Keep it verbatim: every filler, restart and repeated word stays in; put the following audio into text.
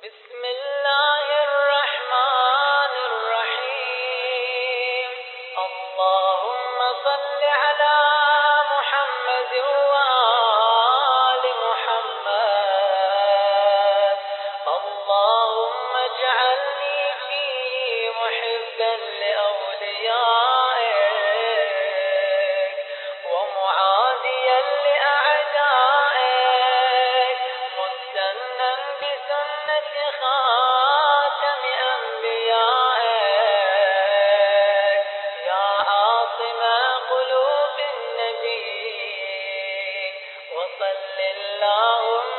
बिस्मिल्लाहिर्रहमानिर्रहीम। अल्लाहुम्मा सल्लि अला मुहम्मद व आलि मुहम्मद। अल्लाहुम्मा इजअलनी फीहि मुहिब्बन लिअवलियाइक व मुआदियन लिअअदाइक मुस्तन्नन बिसुन्नति खातमि अंबियाइक या आसिमा क़ुलूबिन नबी व सल्लल्लाहु